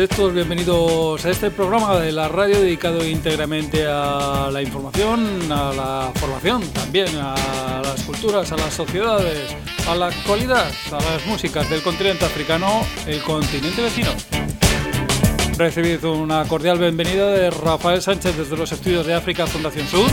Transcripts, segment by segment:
Sed todos bienvenidos a este programa de la radio dedicado íntegramente a la información, a la formación, también a las culturas, a las sociedades, a la actualidad, a las músicas del continente africano, el continente vecino. Recibid una cordial bienvenida de Rafael Sánchez desde los estudios de África Fundación Sur.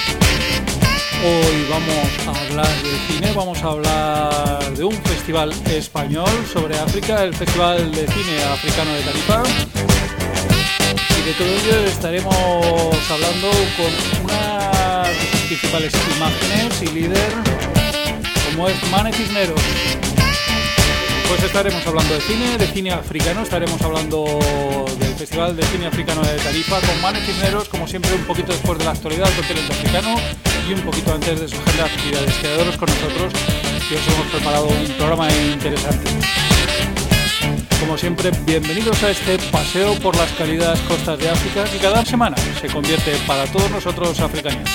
Hoy vamos a hablar de cine, vamos a hablar de un festival español sobre África, el Festival de Cine Africano de Tarifa. Y de todo ello estaremos hablando con una de sus principales imágenes y líder, como es Mane Cisneros. Pues estaremos hablando de cine africano, estaremos hablando del Festival de Cine Africano de Tarifa con Mane Cisneros, como siempre un poquito después de la actualidad del continente africano y un poquito antes de su agenda de actividades. Quedaros con nosotros, que os hemos preparado un programa interesante. Como siempre, bienvenidos a este paseo por las cálidas costas de África, que cada semana se convierte para todos nosotros africanos.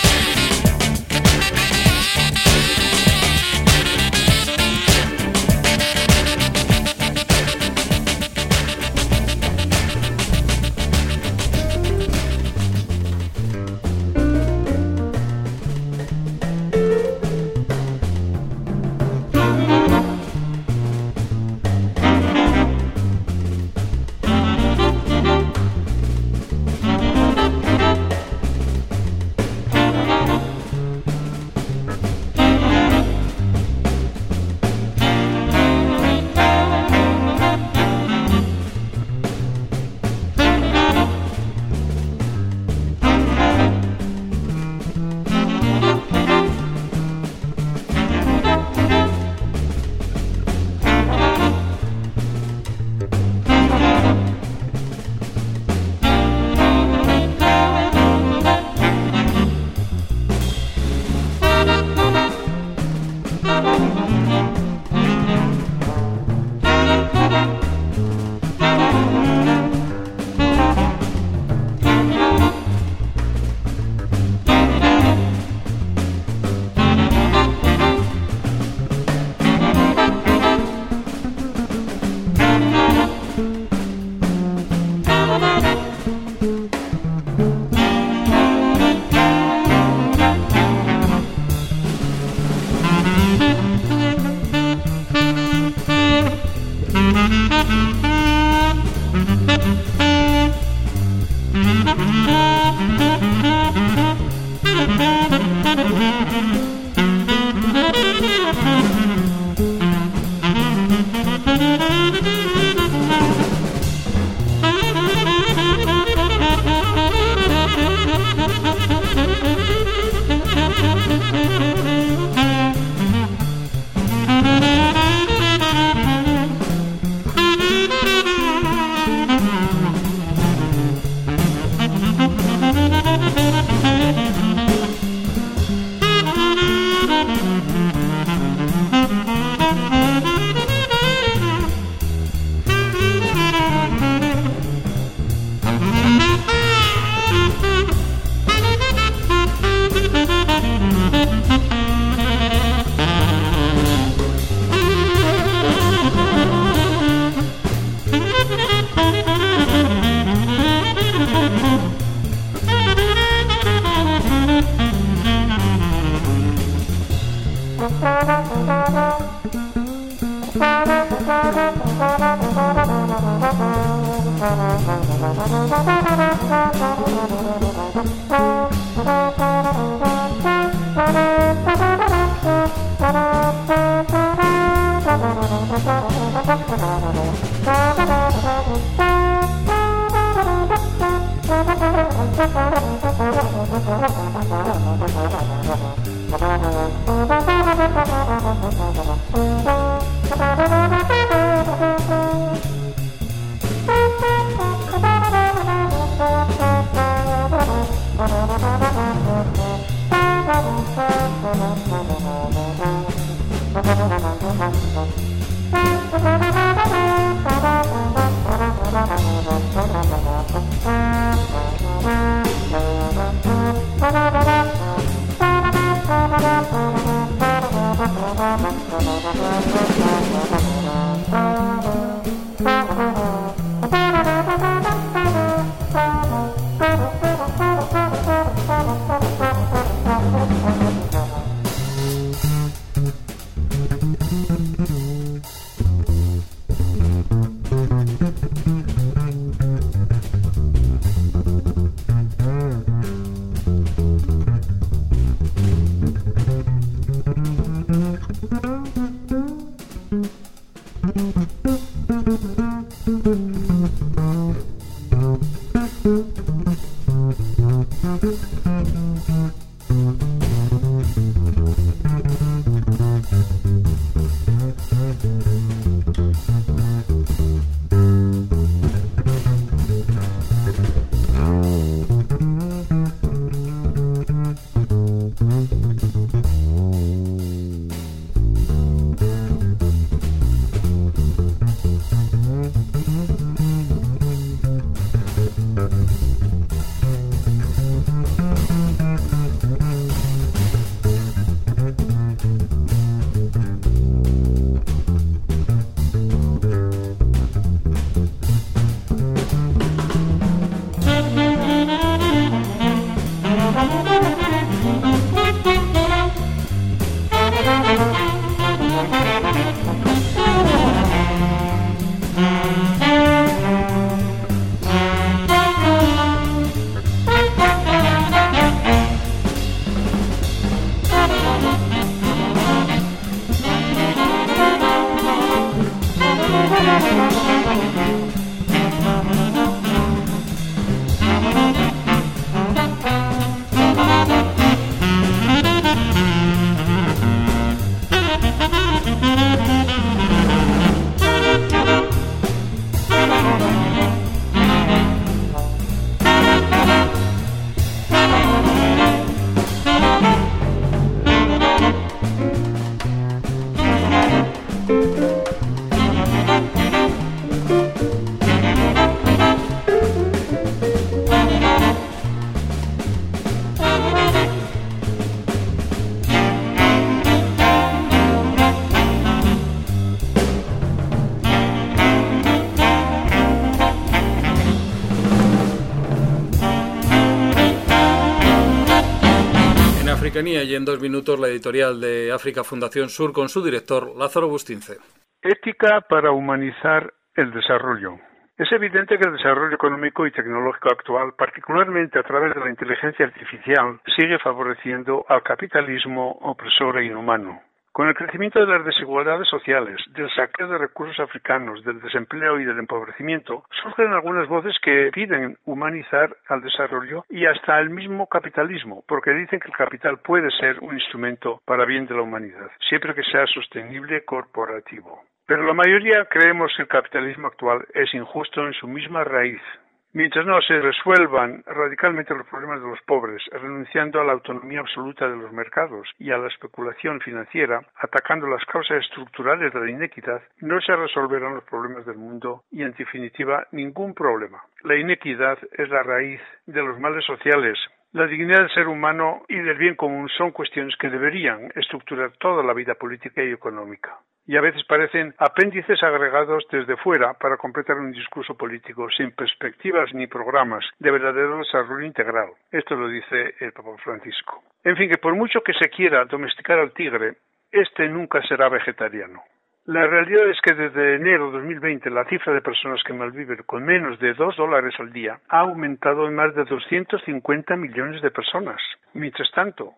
Y en 2 minutos la editorial de África Fundación Sur con su director Lázaro Bustince. Ética para humanizar el desarrollo. Es evidente que el desarrollo económico y tecnológico actual, particularmente a través de la inteligencia artificial, sigue favoreciendo al capitalismo opresor e inhumano. Con el crecimiento de las desigualdades sociales, del saqueo de recursos africanos, del desempleo y del empobrecimiento, surgen algunas voces que piden humanizar al desarrollo y hasta el mismo capitalismo, porque dicen que el capital puede ser un instrumento para bien de la humanidad, siempre que sea sostenible corporativo. Pero la mayoría creemos que el capitalismo actual es injusto en su misma raíz. Mientras no se resuelvan radicalmente los problemas de los pobres, renunciando a la autonomía absoluta de los mercados y a la especulación financiera, atacando las causas estructurales de la inequidad, no se resolverán los problemas del mundo y, en definitiva, ningún problema. La inequidad es la raíz de los males sociales. La dignidad del ser humano y del bien común son cuestiones que deberían estructurar toda la vida política y económica. Y a veces parecen apéndices agregados desde fuera para completar un discurso político sin perspectivas ni programas de verdadero desarrollo integral. Esto lo dice el Papa Francisco. En fin, que por mucho que se quiera domesticar al tigre, este nunca será vegetariano. La realidad es que desde enero de 2020 la cifra de personas que malviven con menos de $2 al día ha aumentado en más de 250 millones de personas. Mientras tanto,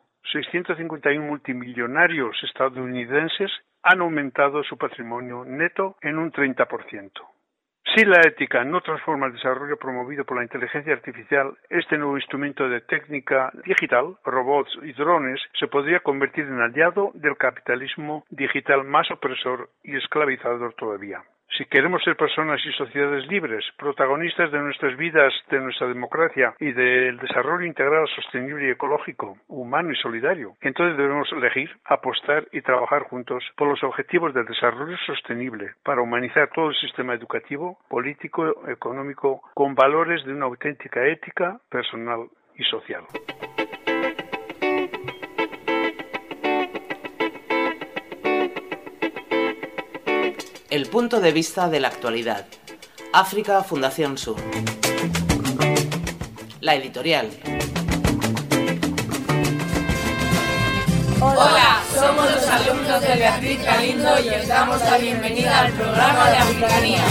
651 multimillonarios estadounidenses han aumentado su patrimonio neto en un 30%. Si la ética no transforma el desarrollo promovido por la inteligencia artificial, este nuevo instrumento de técnica digital, robots y drones, se podría convertir en aliado del capitalismo digital más opresor y esclavizador todavía. Si queremos ser personas y sociedades libres, protagonistas de nuestras vidas, de nuestra democracia y del desarrollo integral, sostenible y ecológico, humano y solidario, entonces debemos elegir, apostar y trabajar juntos por los objetivos del desarrollo sostenible para humanizar todo el sistema educativo, político, económico, con valores de una auténtica ética personal y social. El punto de vista de la actualidad. África Fundación Sur. La editorial. Hola, somos los alumnos de Beatriz Galindo y os damos la bienvenida al programa de Africanía.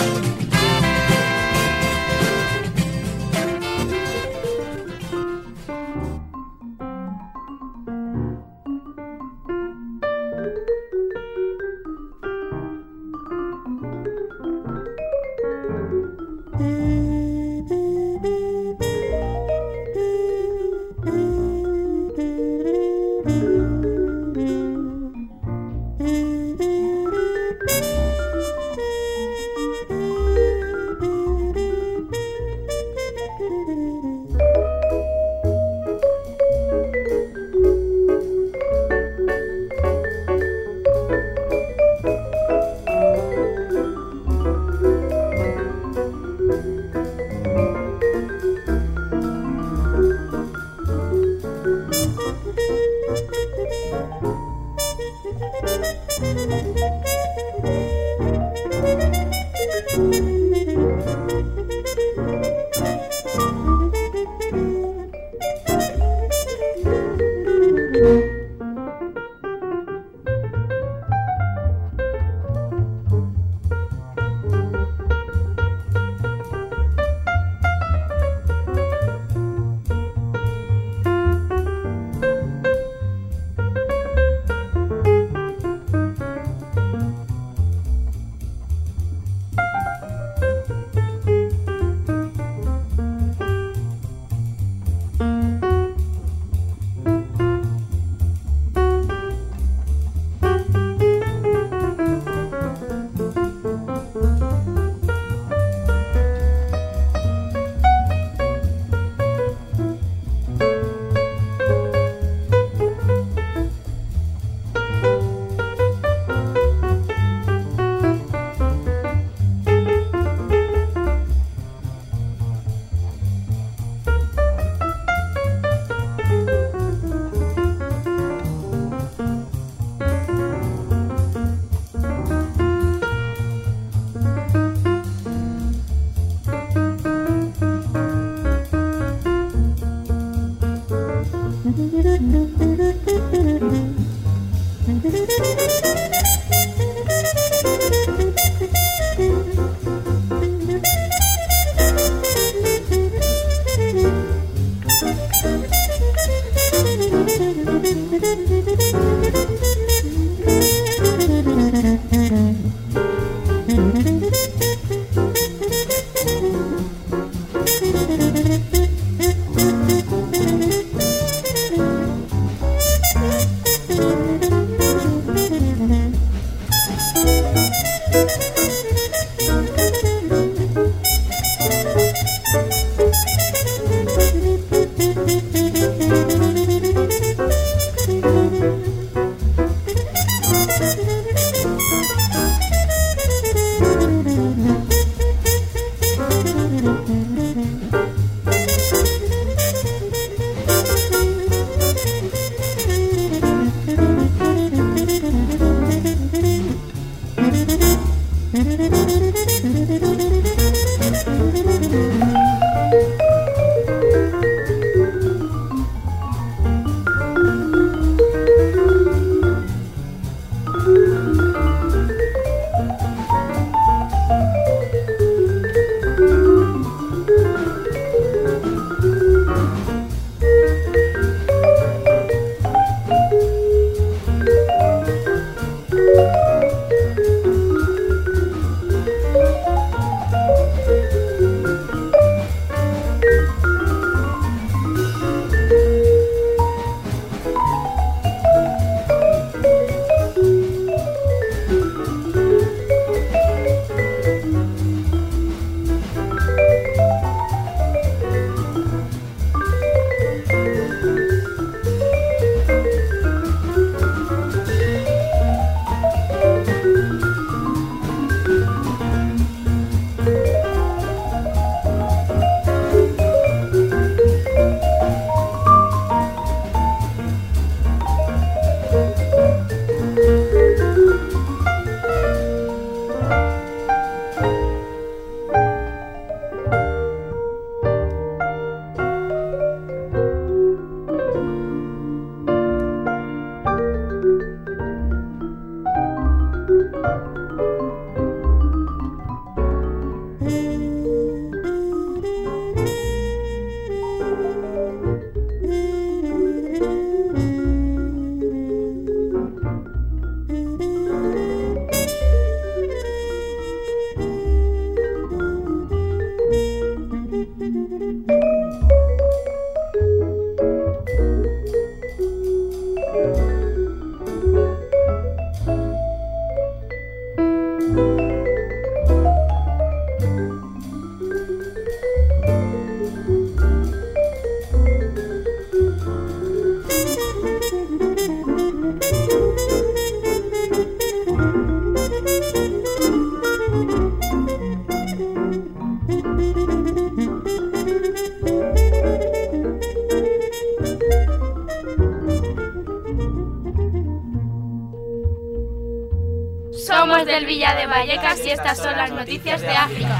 Somos del Villa de Vallecas y estas son las noticias de África.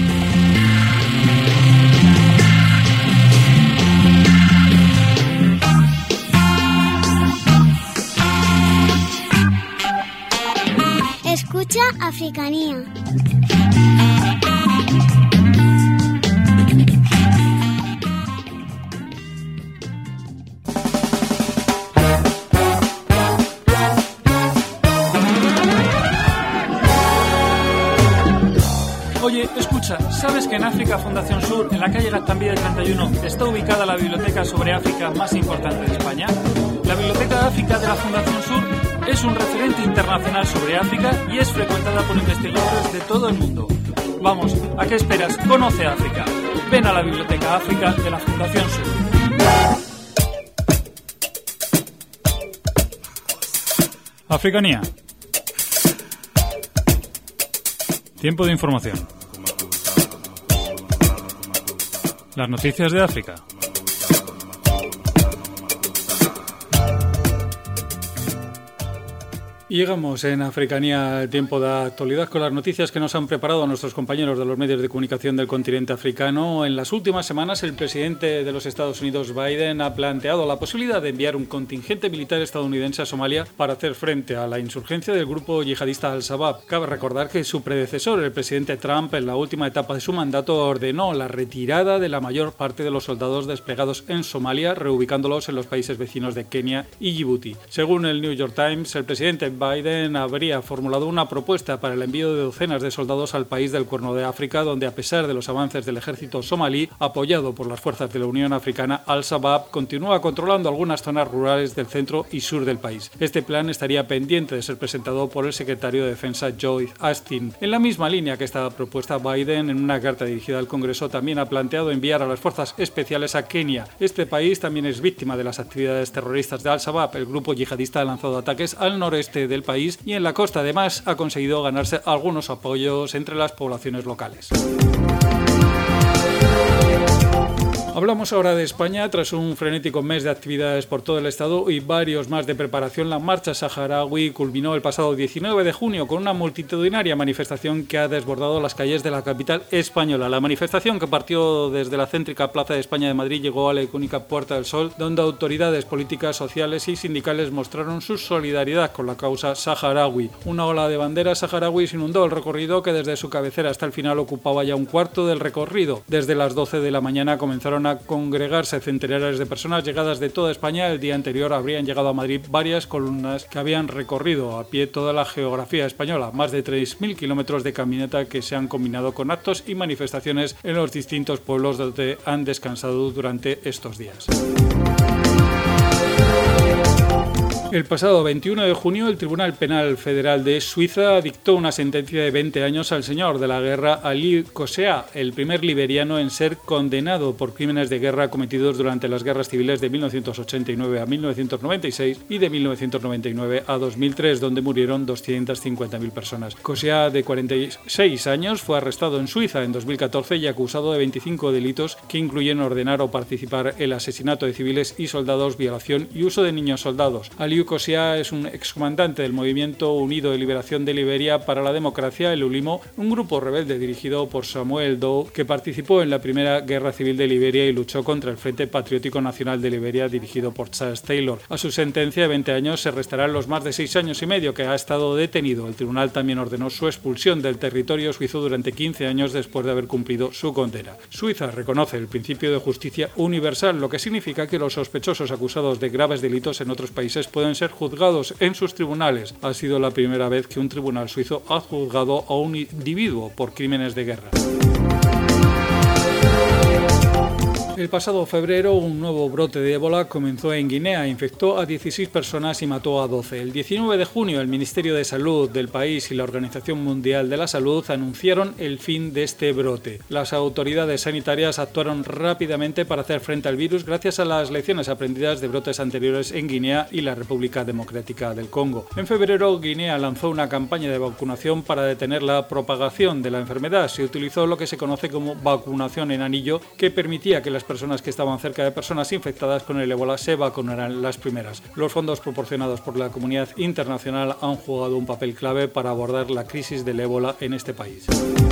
Escucha Africanía. Oye, escucha, ¿sabes que en África Fundación Sur, en la calle Gaztambide 31, está ubicada la biblioteca sobre África más importante de España? La Biblioteca de África de la Fundación Sur es un referente internacional sobre África y es frecuentada por investigadores de todo el mundo. Vamos, ¿a qué esperas? Conoce África. Ven a la Biblioteca África de la Fundación Sur. Africanía. Tiempo de información. Las noticias de África. Y llegamos en Africanía al tiempo de actualidad con las noticias que nos han preparado nuestros compañeros de los medios de comunicación del continente africano. En las últimas semanas, el presidente de los Estados Unidos, Biden, ha planteado la posibilidad de enviar un contingente militar estadounidense a Somalia para hacer frente a la insurgencia del grupo yihadista Al-Shabaab. Cabe recordar que su predecesor, el presidente Trump, en la última etapa de su mandato, ordenó la retirada de la mayor parte de los soldados desplegados en Somalia, reubicándolos en los países vecinos de Kenia y Djibouti. Según el New York Times, el presidente Biden habría formulado una propuesta para el envío de docenas de soldados al país del Cuerno de África, donde, a pesar de los avances del ejército somalí, apoyado por las fuerzas de la Unión Africana, Al-Shabaab continúa controlando algunas zonas rurales del centro y sur del país. Este plan estaría pendiente de ser presentado por el secretario de Defensa Lloyd Austin. En la misma línea que esta propuesta, Biden, en una carta dirigida al Congreso, también ha planteado enviar a las fuerzas especiales a Kenia. Este país también es víctima de las actividades terroristas de Al-Shabaab. El grupo yihadista ha lanzado ataques al noreste del país y en la costa además ha conseguido ganarse algunos apoyos entre las poblaciones locales. Hablamos ahora de España. Tras un frenético mes de actividades por todo el estado y varios más de preparación, la marcha saharaui culminó el pasado 19 de junio con una multitudinaria manifestación que ha desbordado las calles de la capital española. La manifestación, que partió desde la céntrica Plaza de España de Madrid, llegó a la icónica Puerta del Sol, donde autoridades políticas, sociales y sindicales mostraron su solidaridad con la causa saharaui. Una ola de banderas saharauis inundó el recorrido, que desde su cabecera hasta el final ocupaba ya un cuarto del recorrido. Desde las 12 de la mañana comenzaron a congregarse centenares de personas llegadas de toda España. El día anterior habrían llegado a Madrid varias columnas que habían recorrido a pie toda la geografía española, más de 3.000 kilómetros de caminata que se han combinado con actos y manifestaciones en los distintos pueblos donde han descansado durante estos días. El pasado 21 de junio, el Tribunal Penal Federal de Suiza dictó una sentencia de 20 años al señor de la guerra Aliou Kossea, el primer liberiano en ser condenado por crímenes de guerra cometidos durante las guerras civiles de 1989 a 1996 y de 1999 a 2003, donde murieron 250.000 personas. Kossea, de 46 años, fue arrestado en Suiza en 2014 y acusado de 25 delitos que incluyen ordenar o participar en el asesinato de civiles y soldados, violación y uso de niños soldados. Aliou Kossea es un excomandante del Movimiento Unido de Liberación de Liberia para la Democracia, el ULIMO, un grupo rebelde dirigido por Samuel Doe, que participó en la primera guerra civil de Liberia y luchó contra el Frente Patriótico Nacional de Liberia, dirigido por Charles Taylor. A su sentencia de 20 años se restarán los más de 6 años y medio que ha estado detenido. El tribunal también ordenó su expulsión del territorio suizo durante 15 años después de haber cumplido su condena. Suiza reconoce el principio de justicia universal, lo que significa que los sospechosos acusados de graves delitos en otros países pueden ser juzgados en sus tribunales. Ha sido la primera vez que un tribunal suizo ha juzgado a un individuo por crímenes de guerra. El pasado febrero, un nuevo brote de ébola comenzó en Guinea, infectó a 16 personas y mató a 12. El 19 de junio, el Ministerio de Salud del país y la Organización Mundial de la Salud anunciaron el fin de este brote. Las autoridades sanitarias actuaron rápidamente para hacer frente al virus gracias a las lecciones aprendidas de brotes anteriores en Guinea y la República Democrática del Congo. En febrero, Guinea lanzó una campaña de vacunación para detener la propagación de la enfermedad. Se utilizó lo que se conoce como vacunación en anillo, que permitía que las personas que estaban cerca de personas infectadas con el ébola se vacunaran las primeras. Los fondos proporcionados por la comunidad internacional han jugado un papel clave para abordar la crisis del ébola en este país.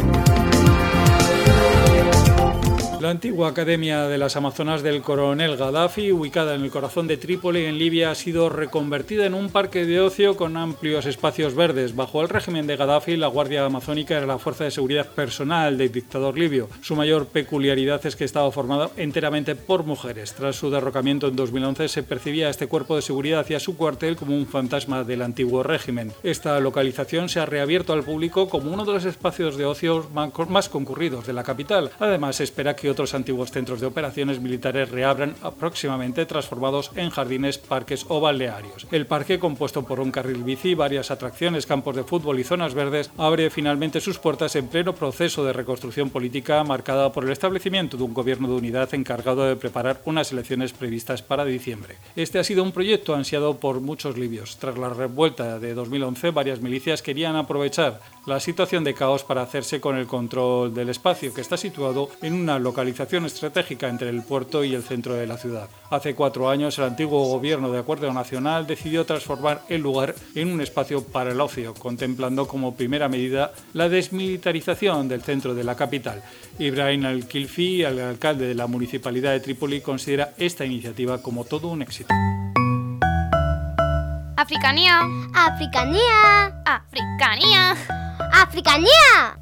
La antigua Academia de las Amazonas del Coronel Gaddafi, ubicada en el corazón de Trípoli, en Libia, ha sido reconvertida en un parque de ocio con amplios espacios verdes. Bajo el régimen de Gaddafi, la Guardia Amazónica era la fuerza de seguridad personal del dictador libio. Su mayor peculiaridad es que estaba formada enteramente por mujeres. Tras su derrocamiento en 2011, se percibía a este cuerpo de seguridad y a su cuartel como un fantasma del antiguo régimen. Esta localización se ha reabierto al público como uno de los espacios de ocio más concurridos de la capital. Además, se espera que otros antiguos centros de operaciones militares reabran próximamente, transformados en jardines, parques o balnearios. El parque, compuesto por un carril bici, varias atracciones, campos de fútbol y zonas verdes, abre finalmente sus puertas en pleno proceso de reconstrucción política marcada por el establecimiento de un gobierno de unidad encargado de preparar unas elecciones previstas para diciembre. Este ha sido un proyecto ansiado por muchos libios. Tras la revuelta de 2011, varias milicias querían aprovechar la situación de caos para hacerse con el control del espacio, que está situado en una localización estratégica entre el puerto y el centro de la ciudad. Hace 4 años, el antiguo gobierno de Acuerdo Nacional decidió transformar el lugar en un espacio para el ocio, contemplando como primera medida la desmilitarización del centro de la capital. Ibrahim Al-Kilfi, el alcalde de la municipalidad de Trípoli, considera esta iniciativa como todo un éxito. Africanía. Africanía. Africanía. Africanía.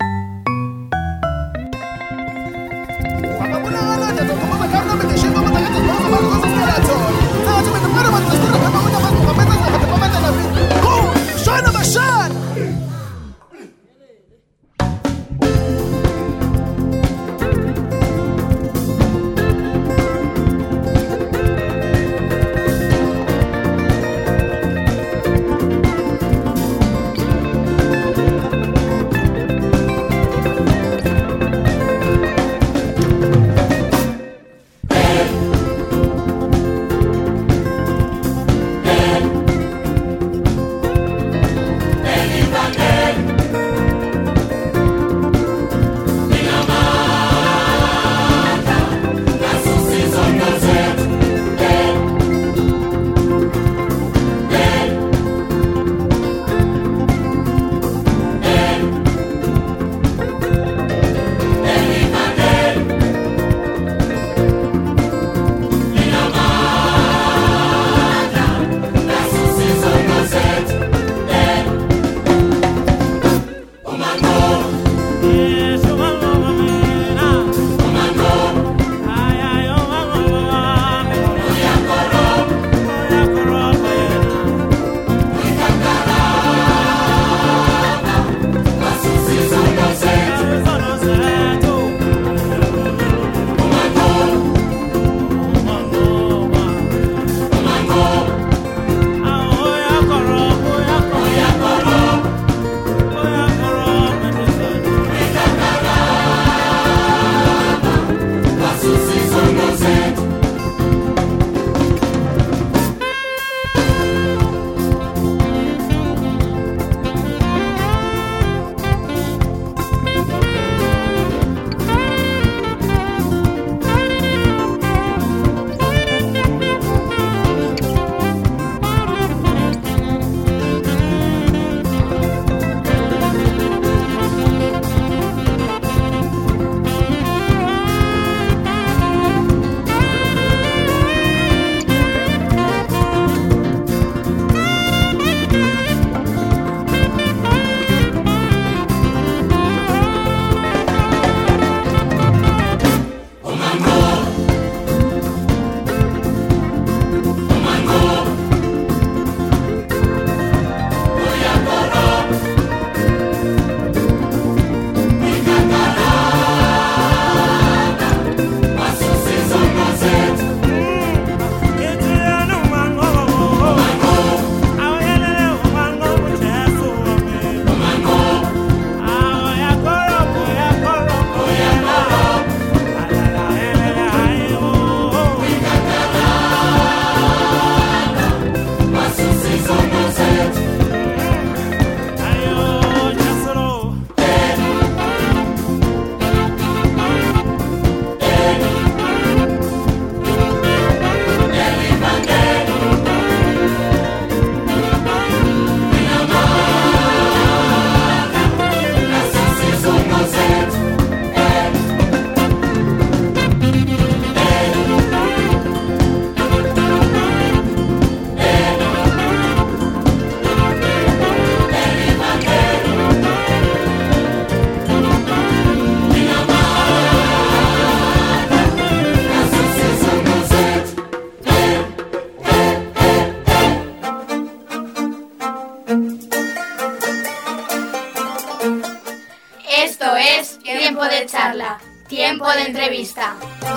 Tiempo de charla, tiempo de entrevista.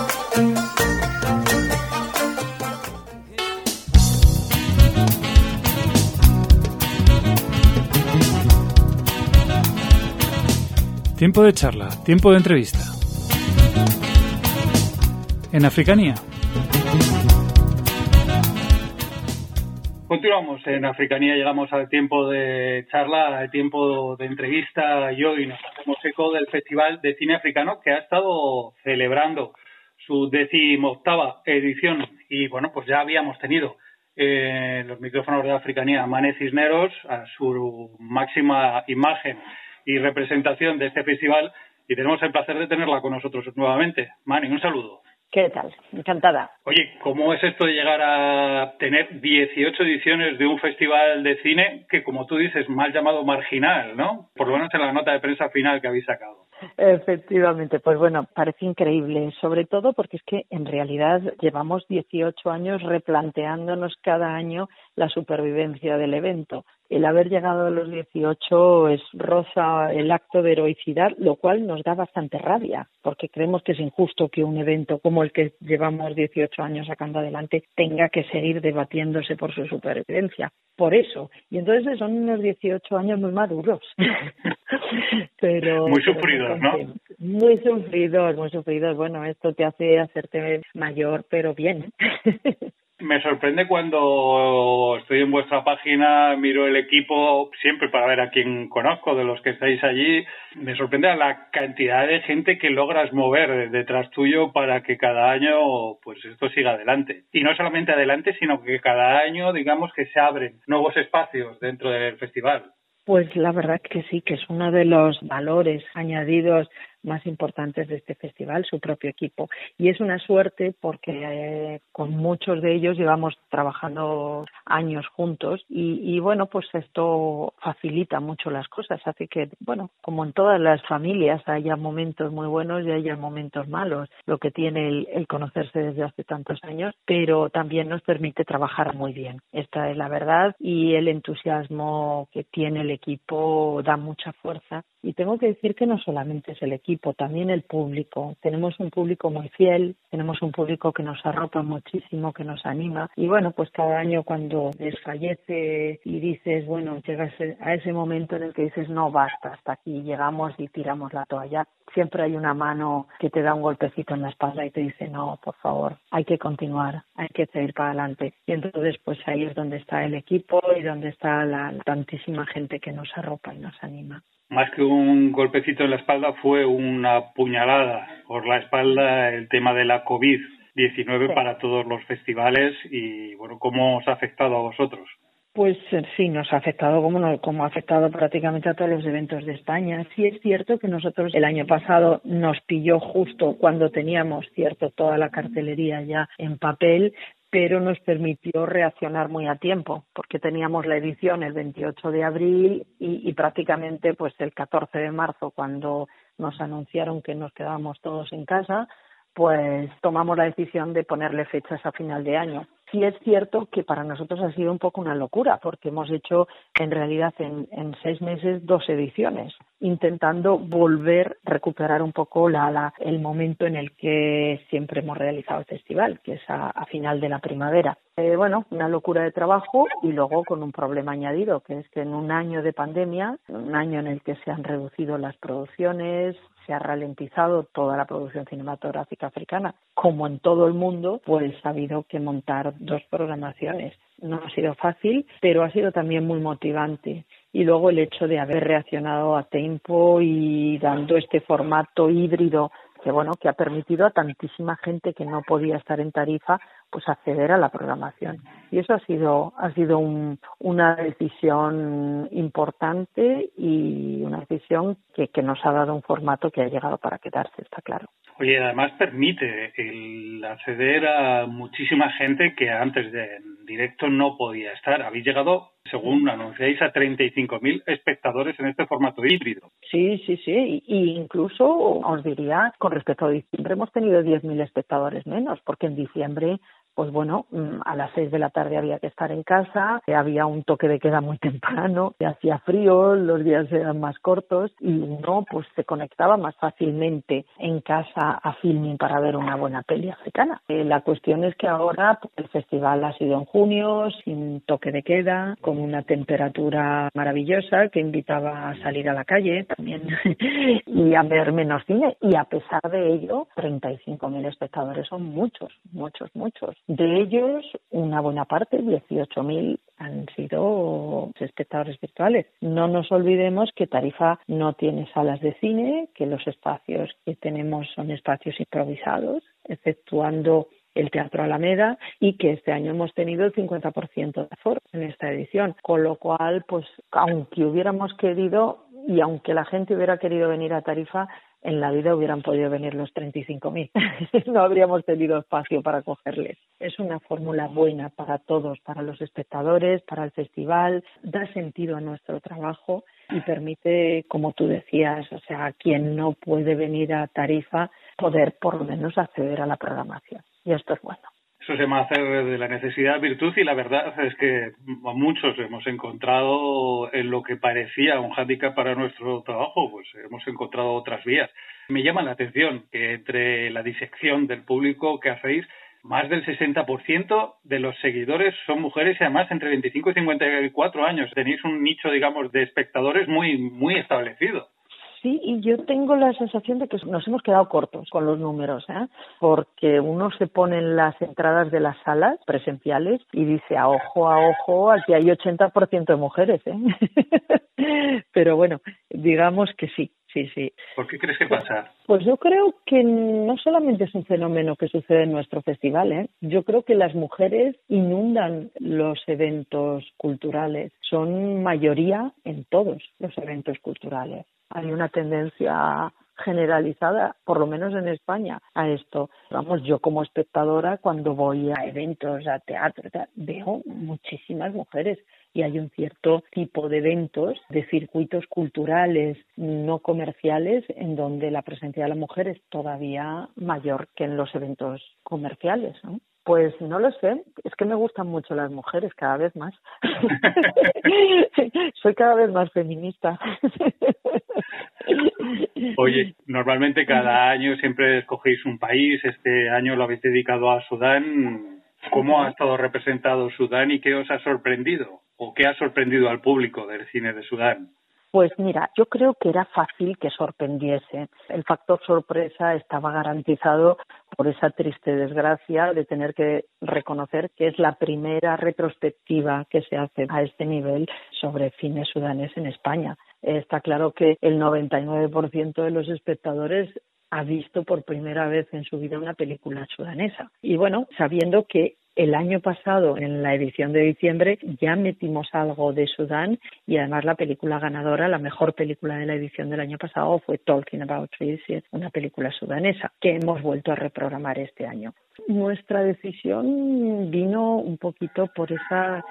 Tiempo de charla, tiempo de entrevista. En Africanía. Continuamos en Africanía, llegamos al tiempo de charla, al tiempo de entrevista y hoy nos hacemos eco del Festival de Cine Africano que ha estado celebrando su 18ª edición y bueno, pues ya habíamos tenido los micrófonos de Africanía a Mane Cisneros, a su máxima imagen y representación de este festival y tenemos el placer de tenerla con nosotros nuevamente. Mane, un saludo. ¿Qué tal? Encantada. Oye, ¿cómo es esto de llegar a tener 18 ediciones de un festival de cine que, como tú dices, mal llamado marginal, ¿no? Por lo menos en la nota de prensa final que habéis sacado. Efectivamente, pues bueno, parece increíble, sobre todo porque es que en realidad llevamos 18 años replanteándonos cada año la supervivencia del evento. El haber llegado a los 18 roza el acto de heroicidad, lo cual nos da bastante rabia, porque creemos que es injusto que un evento como el que llevamos 18 años sacando adelante tenga que seguir debatiéndose por su supervivencia. Por eso. Y entonces son unos 18 años muy maduros. pero muy sufridos, ¿no? Muy sufridos. Bueno, esto te hace hacerte mayor, pero bien. Me sorprende cuando estoy en vuestra página, miro el equipo siempre para ver a quién conozco de los que estáis allí. Me sorprende a la cantidad de gente que logras mover detrás tuyo para que cada año pues esto siga adelante. Y no solamente adelante, sino que cada año digamos que se abren nuevos espacios dentro del festival. Pues la verdad que sí, que es uno de los valores añadidos más importantes de este festival, su propio equipo. Y es una suerte porque con muchos de ellos llevamos trabajando años juntos y bueno, pues esto facilita mucho las cosas, hace que, bueno, como en todas las familias haya momentos muy buenos y haya momentos malos, lo que tiene el conocerse desde hace tantos años, pero también nos permite trabajar muy bien. Esta es la verdad y el entusiasmo que tiene el equipo da mucha fuerza. Y tengo que decir que no solamente es el equipo, también el público. Tenemos un público muy fiel, tenemos un público que nos arropa muchísimo, que nos anima. Y bueno, pues cada año cuando desfallece y dices, bueno, llegas a ese momento en el que dices, no, basta, hasta aquí llegamos y tiramos la toalla. Siempre hay una mano que te da un golpecito en la espalda y te dice, no, por favor, hay que continuar, hay que seguir para adelante. Y entonces, pues ahí es donde está el equipo y donde está la tantísima gente que nos arropa y nos anima. Más que un golpecito en la espalda, fue una puñalada por la espalda el tema de la COVID-19 sí. Para todos los festivales y, bueno, ¿cómo os ha afectado a vosotros? Pues sí, nos ha afectado como ha afectado prácticamente a todos los eventos de España. Sí es cierto que nosotros el año pasado nos pilló justo cuando teníamos, toda la cartelería ya en papel, pero nos permitió reaccionar muy a tiempo, porque teníamos la edición el 28 de abril y prácticamente pues el 14 de marzo, cuando nos anunciaron que nos quedábamos todos en casa, pues tomamos la decisión de ponerle fechas a final de año. Sí es cierto que para nosotros ha sido un poco una locura, porque hemos hecho en realidad en 6 meses 2 ediciones, intentando volver a recuperar un poco el momento en el que siempre hemos realizado el festival, que es a final de la primavera. Bueno, una locura de trabajo y luego con un problema añadido, que es que en un año de pandemia, un año en el que se han reducido las producciones, se ha ralentizado toda la producción cinematográfica africana, como en todo el mundo, pues ha habido que montar 2 programaciones. No ha sido fácil, pero ha sido también muy motivante. Y luego el hecho de haber reaccionado a tiempo y dando este formato híbrido que ha permitido a tantísima gente que no podía estar en Tarifa pues acceder a la programación. Y eso ha sido una decisión importante y una decisión que nos ha dado un formato que ha llegado para quedarse, está claro. Oye, además permite el acceder a muchísima gente que antes de en directo no podía estar. Habéis llegado, según anunciáis, a 35.000 espectadores en este formato híbrido. Sí. Y incluso os diría, con respecto a diciembre, hemos tenido 10.000 espectadores menos, porque en diciembre pues bueno, a las 6 de la tarde había que estar en casa, había un toque de queda muy temprano, hacía frío, los días eran más cortos y uno pues se conectaba más fácilmente en casa a Filmin para ver una buena peli africana. La cuestión es que ahora pues, el festival ha sido en junio, sin toque de queda, con una temperatura maravillosa que invitaba a salir a la calle también y a ver menos cine, y a pesar de ello 35.000 espectadores son muchos. De ellos, una buena parte, 18.000 han sido espectadores virtuales. No nos olvidemos que Tarifa no tiene salas de cine, que los espacios que tenemos son espacios improvisados, exceptuando el Teatro Alameda, y que este año hemos tenido el 50% de aforo en esta edición, con lo cual, pues aunque hubiéramos querido y aunque la gente hubiera querido venir a Tarifa, en la vida hubieran podido venir los 35.000. No habríamos tenido espacio para cogerles. Es una fórmula buena para todos, para los espectadores, para el festival, da sentido a nuestro trabajo y permite, como tú decías, o sea, a quien no puede venir a Tarifa, poder por lo menos acceder a la programación. Y esto es bueno. Eso se llama hacer de la necesidad virtud, y la verdad es que muchos hemos encontrado en lo que parecía un hándicap para nuestro trabajo, pues hemos encontrado otras vías. Me llama la atención que entre la disección del público que hacéis, más del 60% de los seguidores son mujeres y además entre 25 y 54 años. Tenéis un nicho, digamos, de espectadores muy establecido. Sí, y yo tengo la sensación de que nos hemos quedado cortos con los números, porque uno se pone en las entradas de las salas presenciales y dice, a ojo, aquí hay 80% de mujeres, Pero bueno, digamos que sí. ¿Por qué crees que pasa? Pues yo creo que no solamente es un fenómeno que sucede en nuestro festival, Yo creo que las mujeres inundan los eventos culturales, son mayoría en todos los eventos culturales. Hay una tendencia generalizada, por lo menos en España, a esto. Vamos, yo como espectadora, cuando voy a eventos, a teatro, veo muchísimas mujeres y hay un cierto tipo de eventos, de circuitos culturales no comerciales, en donde la presencia de la mujer es todavía mayor que en los eventos comerciales, ¿no? Pues no lo sé, es que me gustan mucho las mujeres cada vez más. Soy cada vez más feminista. Oye, normalmente cada año siempre escogéis un país, este año lo habéis dedicado a Sudán. ¿Cómo ha estado representado Sudán y qué os ha sorprendido? ¿O qué ha sorprendido al público del cine de Sudán? Pues mira, yo creo que era fácil que sorprendiese. El factor sorpresa estaba garantizado por esa triste desgracia de tener que reconocer que es la primera retrospectiva que se hace a este nivel sobre cine sudanés en España. Está claro que el 99% de los espectadores ha visto por primera vez en su vida una película sudanesa. Y bueno, sabiendo que el año pasado, en la edición de diciembre, ya metimos algo de Sudán y además la película ganadora, la mejor película de la edición del año pasado fue Talking About Trees, una película sudanesa que hemos vuelto a reprogramar este año. Nuestra decisión vino un poquito por esas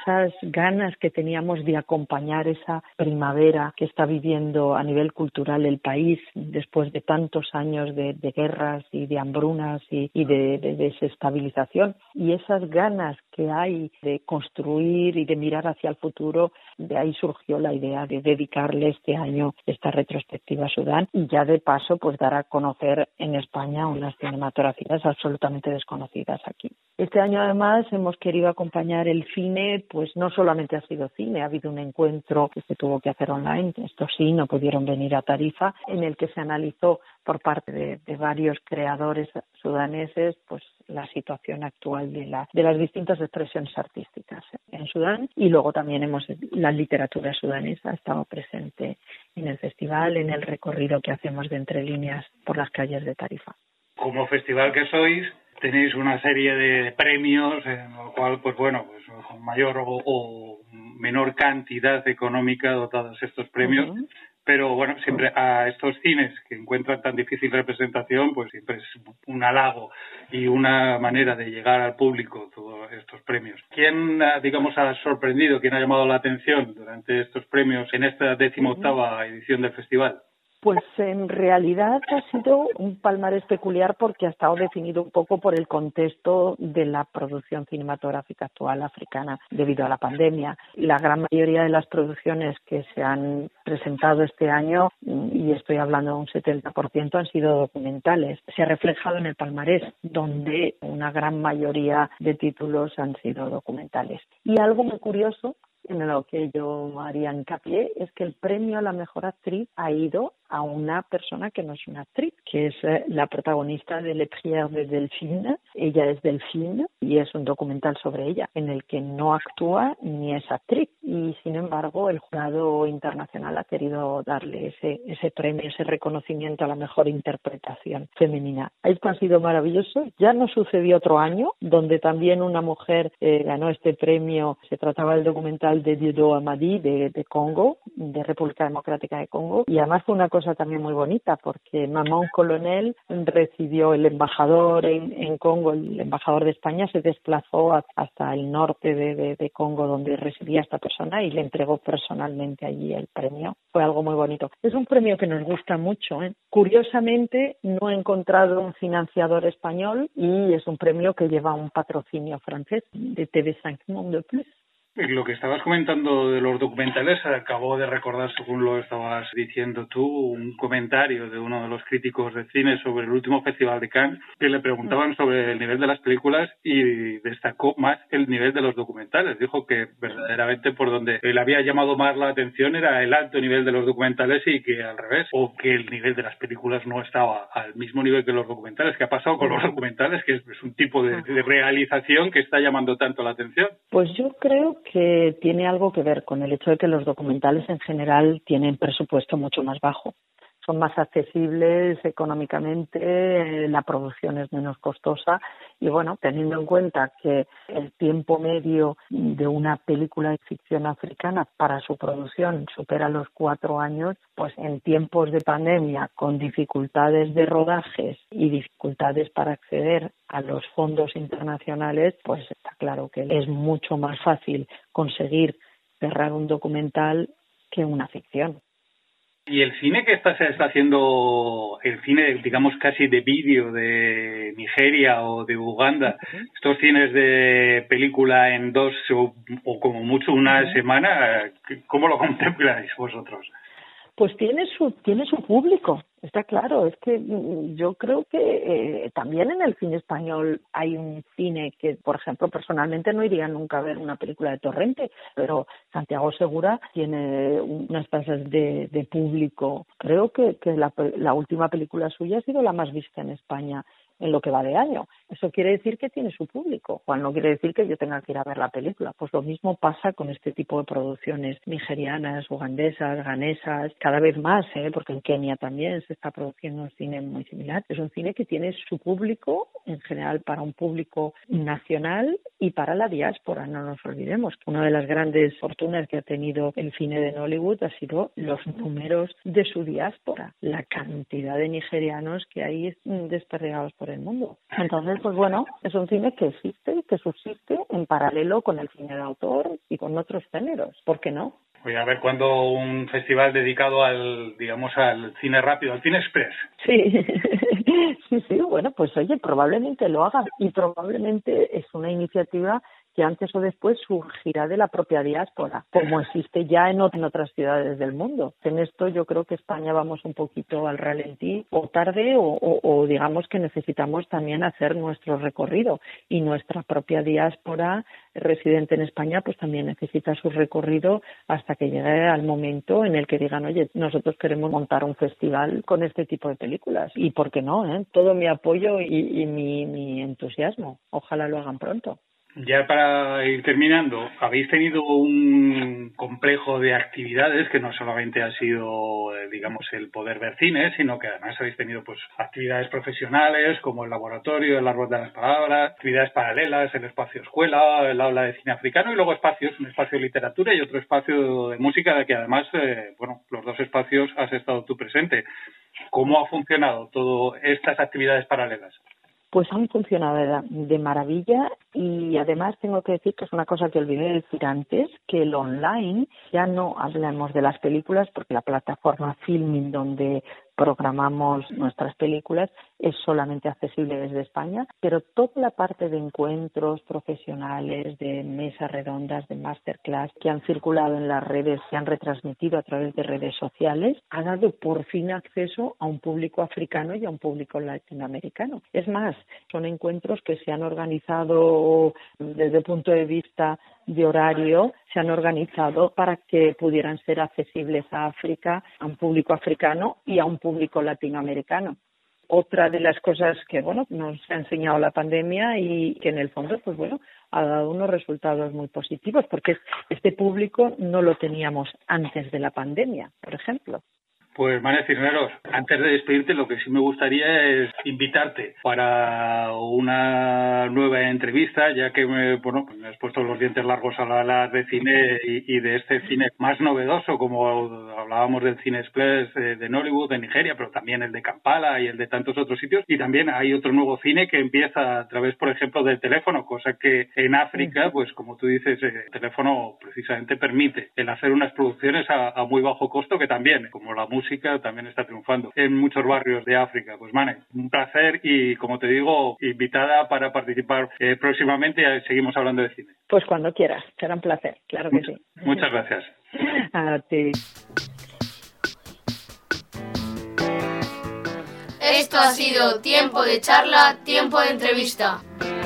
ganas que teníamos de acompañar esa primavera que está viviendo a nivel cultural el país después de tantos años de guerras y de hambrunas y de desestabilización. Y esas ganas que hay de construir y de mirar hacia el futuro, de ahí surgió la idea de dedicarle este año esta retrospectiva a Sudán y ya de paso pues dar a conocer en España unas cinematografías absolutamente desconocidas aquí. Este año además hemos querido acompañar el cine, pues no solamente ha sido cine, ha habido un encuentro que se tuvo que hacer online, estos sí no pudieron venir a Tarifa, en el que se analizó por parte de varios creadores sudaneses pues la situación actual de las distintas expresiones artísticas en Sudán, y luego también la literatura sudanesa ha estado presente en el festival, en el recorrido que hacemos de entre líneas por las calles de Tarifa. Como festival que sois, tenéis una serie de premios en lo cual, pues bueno, pues mayor o menor cantidad económica dotados estos premios. Uh-huh. Pero bueno, siempre a estos cines que encuentran tan difícil representación, pues siempre es un halago y una manera de llegar al público todos estos premios. ¿Quién, digamos, ha sorprendido, quién ha llamado la atención durante estos premios en esta 18ª edición del festival? Pues en realidad ha sido un palmarés peculiar porque ha estado definido un poco por el contexto de la producción cinematográfica actual africana debido a la pandemia. La gran mayoría de las producciones que se han presentado este año, y estoy hablando de un 70%, han sido documentales. Se ha reflejado en el palmarés, donde una gran mayoría de títulos han sido documentales. Y algo muy curioso en lo que yo haría hincapié es que el premio a la mejor actriz ha ido a una persona que no es una actriz, que es la protagonista de Le Prière de Delphine. Ella es Delphine y es un documental sobre ella en el que no actúa ni es actriz. Y sin embargo, el jurado internacional ha querido darle ese premio, ese reconocimiento a la mejor interpretación femenina. Esto ha sido maravilloso. Ya nos sucedió otro año, donde también una mujer ganó este premio. Se trataba del documental de Dido Amadi de Congo, de República Democrática de Congo. Y además fue una cosa también muy bonita, porque Maman Colonel recibió el embajador en Congo, el embajador de España se desplazó hasta el norte de Congo, donde residía esta persona, y le entregó personalmente allí el premio. Fue algo muy bonito. Es un premio que nos gusta mucho, ¿eh? Curiosamente, no he encontrado un financiador español y es un premio que lleva un patrocinio francés de TV5 Monde Plus. Lo que estabas comentando de los documentales, acabo de recordar, según lo estabas diciendo tú, un comentario de uno de los críticos de cine sobre el último Festival de Cannes, que le preguntaban sobre el nivel de las películas y destacó más el nivel de los documentales. Dijo que verdaderamente por donde le había llamado más la atención era el alto nivel de los documentales y que al revés, o que el nivel de las películas no estaba al mismo nivel que los documentales. ¿Qué ha pasado con los documentales? Que es un tipo de realización que está llamando tanto la atención. Pues yo creo que tiene algo que ver con el hecho de que los documentales en general tienen presupuesto mucho más bajo. Son más accesibles económicamente, la producción es menos costosa y bueno, teniendo en cuenta que el tiempo medio de una película de ficción africana para su producción supera los 4 años, pues en tiempos de pandemia, con dificultades de rodajes y dificultades para acceder a los fondos internacionales, pues está claro que es mucho más fácil conseguir cerrar un documental que una ficción. Y el cine que se está haciendo, el cine, digamos, casi de vídeo de Nigeria o de Uganda, estos cines de película en 2 o como mucho una semana, ¿cómo lo contempláis vosotros? Pues tiene su público, está claro. Es que yo creo que también en el cine español hay un cine que, por ejemplo, personalmente no iría nunca a ver una película de Torrente, pero Santiago Segura tiene unas tasas de público. Creo que la última película suya ha sido la más vista en España en lo que va de año. Eso quiere decir que tiene su público, cual no quiere decir que yo tenga que ir a ver la película. Pues lo mismo pasa con este tipo de producciones nigerianas, ugandesas, ganesas, cada vez más, porque en Kenia también se está produciendo un cine muy similar. Es un cine que tiene su público, en general para un público nacional y para la diáspora. No nos olvidemos que una de las grandes fortunas que ha tenido el cine de Nollywood ha sido los números de su diáspora, la cantidad de nigerianos que hay desperdigados por el mundo. Entonces, pues bueno, es un cine que existe, que subsiste en paralelo con el cine de autor y con otros géneros. ¿Por qué no? Voy a ver cuándo un festival dedicado al cine rápido, al cine express. Sí, bueno, pues oye, probablemente lo hagan y probablemente es una iniciativa que antes o después surgirá de la propia diáspora, como existe ya en otras ciudades del mundo. En esto yo creo que España vamos un poquito al ralentí, o tarde, o digamos que necesitamos también hacer nuestro recorrido, y nuestra propia diáspora residente en España pues también necesita su recorrido hasta que llegue al momento en el que digan, oye, nosotros queremos montar un festival con este tipo de películas. Y por qué no, todo mi apoyo y mi entusiasmo. Ojalá lo hagan pronto. Ya para ir terminando, habéis tenido un complejo de actividades que no solamente ha sido, digamos, el poder ver cine, sino que además habéis tenido pues actividades profesionales como el laboratorio, el árbol de las palabras, actividades paralelas, el espacio escuela, el aula de cine africano y luego un espacio de literatura y otro espacio de música, de que además, los 2 espacios has estado tú presente. ¿Cómo ha funcionado todas estas actividades paralelas? Pues han funcionado de maravilla y además tengo que decir que es una cosa que olvidé decir antes, que el online, ya no hablamos de las películas porque la plataforma Filmin donde programamos nuestras películas es solamente accesible desde España, pero toda la parte de encuentros profesionales, de mesas redondas, de masterclass que han circulado en las redes, se han retransmitido a través de redes sociales, ha dado por fin acceso a un público africano y a un público latinoamericano. Es más, son encuentros que se han organizado desde el punto de vista de horario, se han organizado para que pudieran ser accesibles a África, a un público africano y a un público latinoamericano. Otra de las cosas que, nos ha enseñado la pandemia y que en el fondo, ha dado unos resultados muy positivos, porque este público no lo teníamos antes de la pandemia, por ejemplo. Pues, María Cisneros, antes de despedirte, lo que sí me gustaría es invitarte para una nueva entrevista, ya que me has puesto los dientes largos al hablar de cine y de este cine más novedoso, como hablábamos del Cine Express de Nollywood, de Nigeria, pero también el de Kampala y el de tantos otros sitios. Y también hay otro nuevo cine que empieza a través, por ejemplo, del teléfono, cosa que en África, pues como tú dices, el teléfono precisamente permite el hacer unas producciones a muy bajo costo, que también, como la música, también está triunfando en muchos barrios de África. Pues, Mane, un placer y, como te digo, invitada para participar próximamente. Seguimos hablando de cine. Pues cuando quieras, será un placer, claro que sí. Muchas gracias. A ti. Esto ha sido Tiempo de Charla, Tiempo de Entrevista.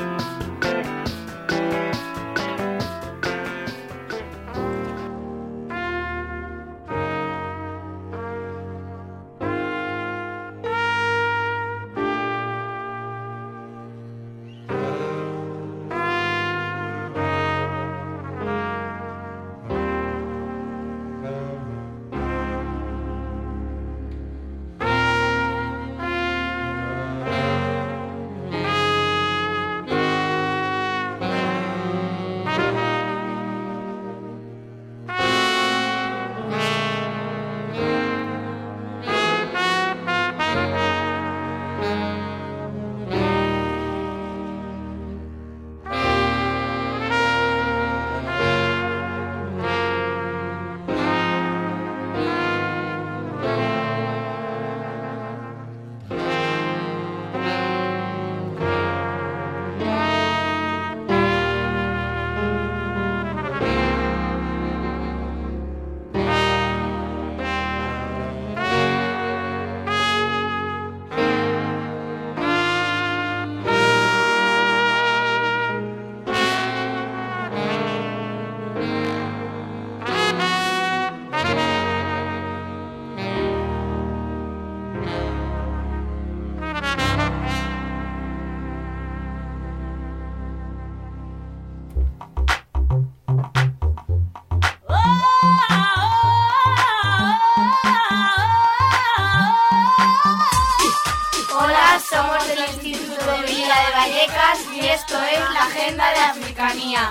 Somos del Instituto de Villa de Vallecas y esto es la Agenda de Africanía.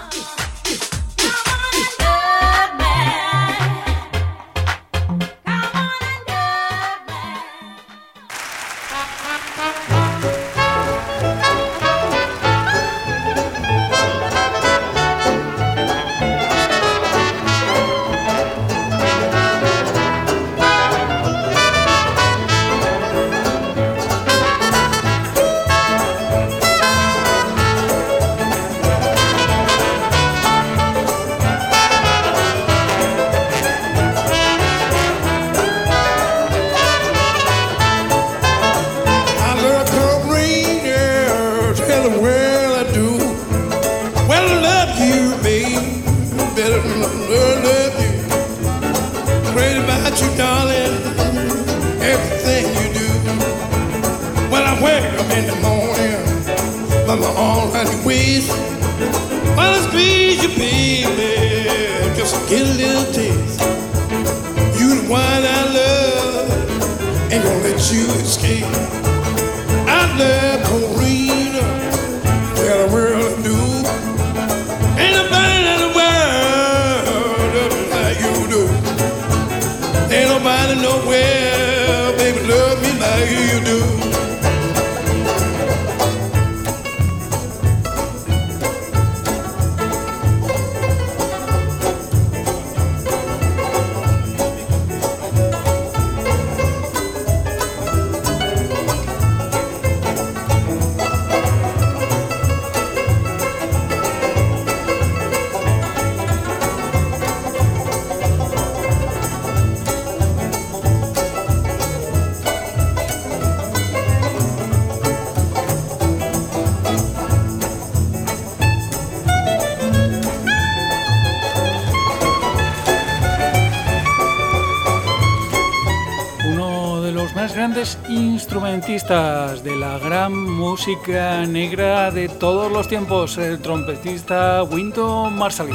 grandes instrumentistas de la gran música negra de todos los tiempos, el trompetista Wynton Marsalis.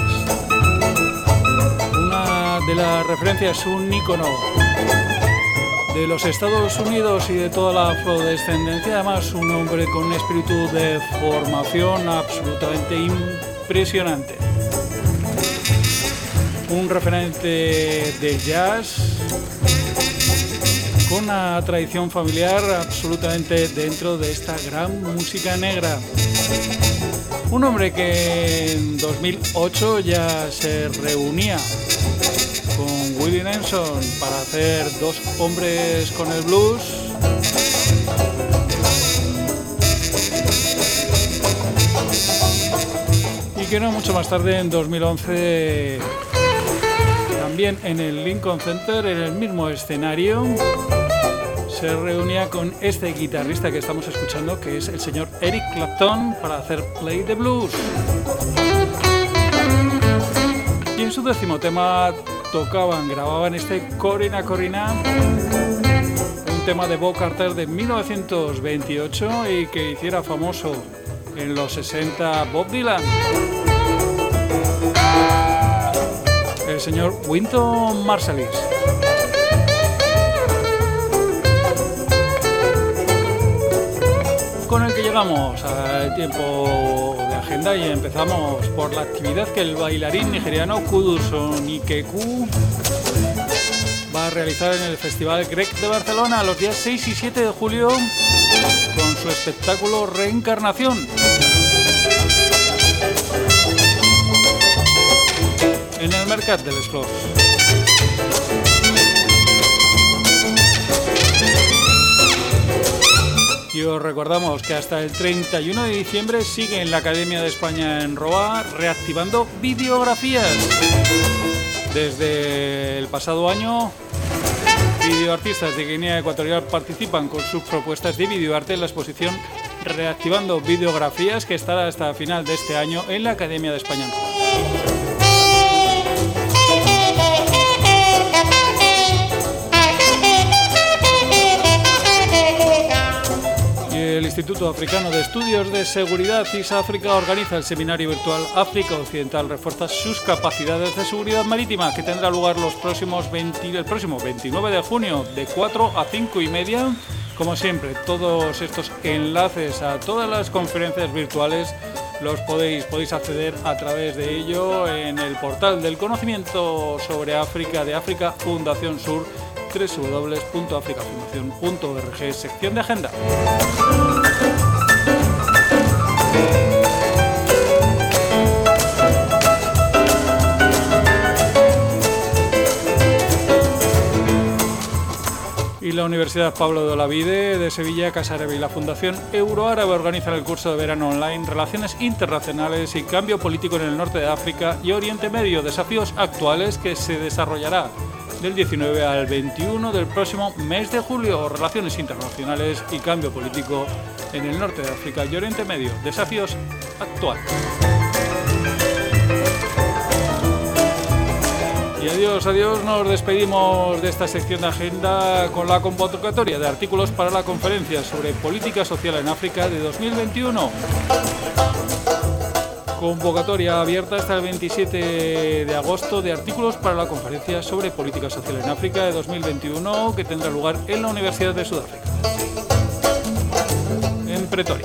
Una de las referencias, un ícono de los Estados Unidos y de toda la afrodescendencia, además un hombre con un espíritu de formación absolutamente impresionante. Un referente de jazz con una tradición familiar absolutamente dentro de esta gran música negra. Un hombre que en 2008 ya se reunía con Willie Nelson para hacer Dos hombres con el blues. Y que no mucho más tarde, en 2011, también en el Lincoln Center, en el mismo escenario, se reunía con este guitarrista que estamos escuchando, que es el señor Eric Clapton, para hacer Play the Blues. Y en su 10º tema grababan este Corina Corina, un tema de Bob Carter de 1928 y que hiciera famoso en los 60 Bob Dylan. El señor Wynton Marsalis. Con el que llegamos al tiempo de agenda y empezamos por la actividad que el bailarín nigeriano Kudus Onikeku va a realizar en el Festival Grec de Barcelona los días 6 y 7 de julio con su espectáculo Reencarnación. En el Mercat de les Flors. Y os recordamos que hasta el 31 de diciembre sigue en la Academia de España en Roa reactivando videografías. Desde el pasado año, videoartistas de Guinea Ecuatorial participan con sus propuestas de videoarte en la exposición Reactivando Videografías, que estará hasta final de este año en la Academia de España en Roa. El Instituto Africano de Estudios de Seguridad ISAFRICA organiza el seminario virtual África Occidental refuerza sus capacidades de seguridad marítima, que tendrá lugar el próximo 29 de junio de 4 a 5 y media. Como siempre, todos estos enlaces a todas las conferencias virtuales los podéis acceder a través de ello en el portal del conocimiento sobre África de África Fundación Sur, www.africafundacion.org, sección de agenda. Y la Universidad Pablo de Olavide de Sevilla, Casarevi y la Fundación Euroárabe organizan el curso de verano online Relaciones Internacionales y Cambio Político en el Norte de África y Oriente Medio, desafíos actuales, que se desarrollará del 19 al 21 del próximo mes de julio. Relaciones internacionales y cambio político en el norte de África y Oriente Medio, desafíos actuales. Y adiós, nos despedimos de esta sección de agenda con la convocatoria de artículos para la conferencia sobre política social en África de 2021. Convocatoria abierta hasta el 27 de agosto de artículos para la conferencia sobre política social en África de 2021, que tendrá lugar en la Universidad de Sudáfrica, en Pretoria.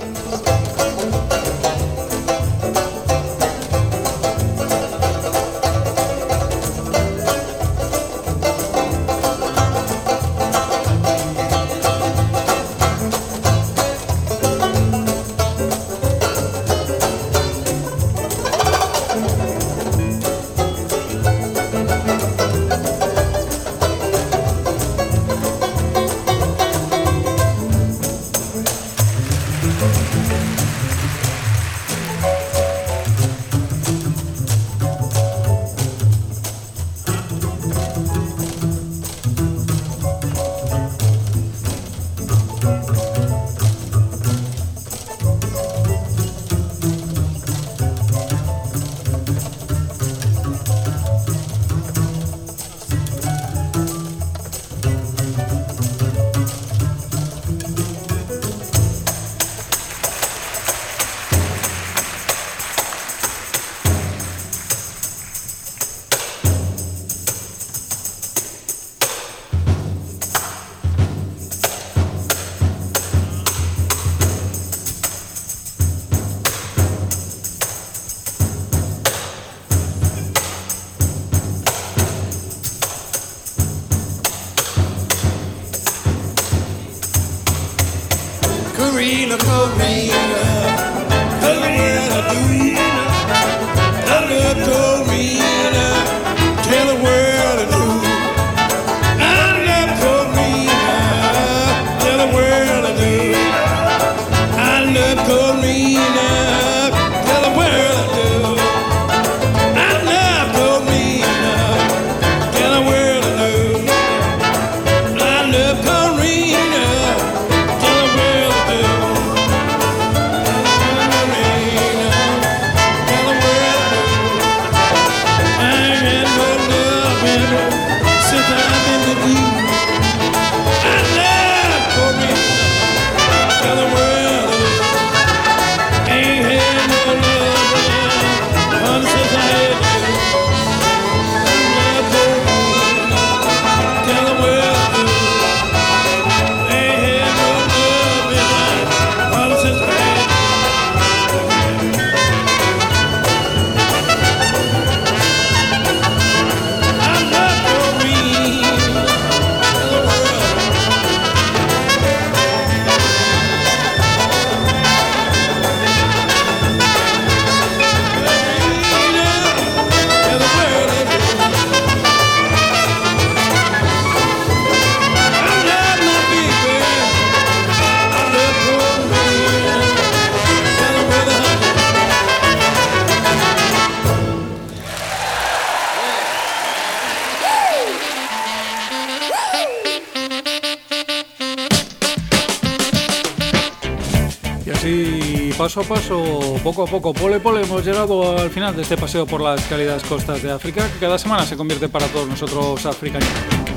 Paso a paso, poco a poco, pole pole, hemos llegado al final de este paseo por las cálidas costas de África, que cada semana se convierte para todos nosotros africanos.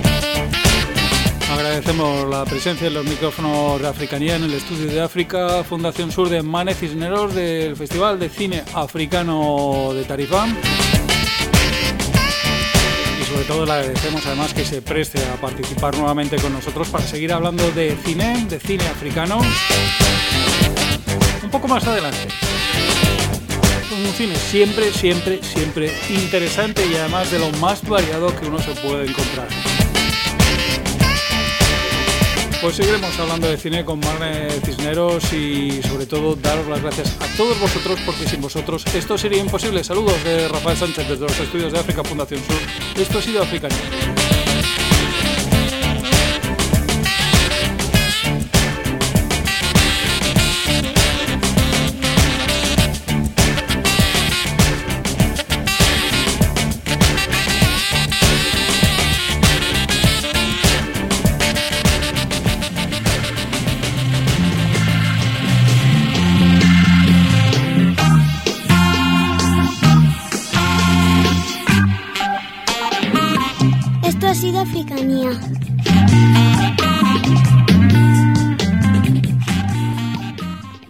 Agradecemos la presencia en los micrófonos de Africanía en el estudio de África, Fundación Sur de Mane Cisneros, del Festival de Cine Africano de Tarifa. Y sobre todo le agradecemos además que se preste a participar nuevamente con nosotros para seguir hablando de cine africano. Un poco más adelante. Un cine siempre interesante y además de lo más variado que uno se puede encontrar. Pues seguiremos hablando de cine con Mane Cisneros y sobre todo daros las gracias a todos vosotros, porque sin vosotros esto sería imposible. Saludos de Rafael Sánchez desde los estudios de África Fundación Sur. Esto ha sido Africanía.